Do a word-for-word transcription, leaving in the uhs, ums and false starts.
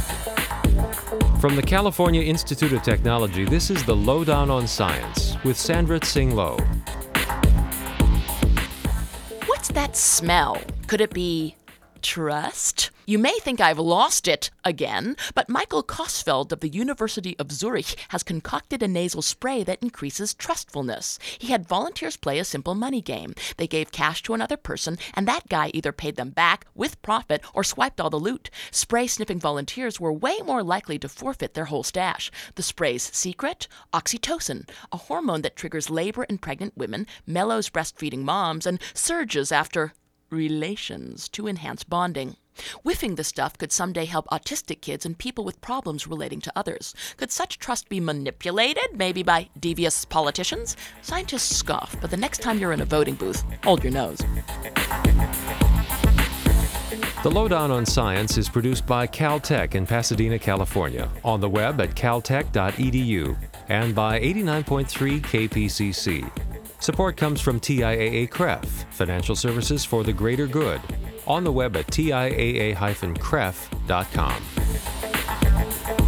From the California Institute of Technology, this is the Lowdown on Science with Sandra Tsing Loh. What's that smell? Could it be trust? You may think I've lost it again, but Michael Kosfeld of the University of Zurich has concocted a nasal spray that increases trustfulness. He had volunteers play a simple money game. They gave cash to another person, and that guy either paid them back with profit or swiped all the loot. Spray-sniffing volunteers were way more likely to forfeit their whole stash. The spray's secret? Oxytocin, a hormone that triggers labor in pregnant women, mellows breastfeeding moms, and surges after relations to enhance bonding. Whiffing the stuff could someday help autistic kids and people with problems relating to others. Could such trust be manipulated, maybe by devious politicians? Scientists scoff, but the next time you're in a voting booth, hold your nose. The Lowdown on Science is produced by Caltech in Pasadena, California, on the web at caltech dot e d u and by eighty-nine point three K P C C. Support comes from T I A A C R E F, Financial Services for the Greater Good, on the web at T I A A dash C R E F dot com.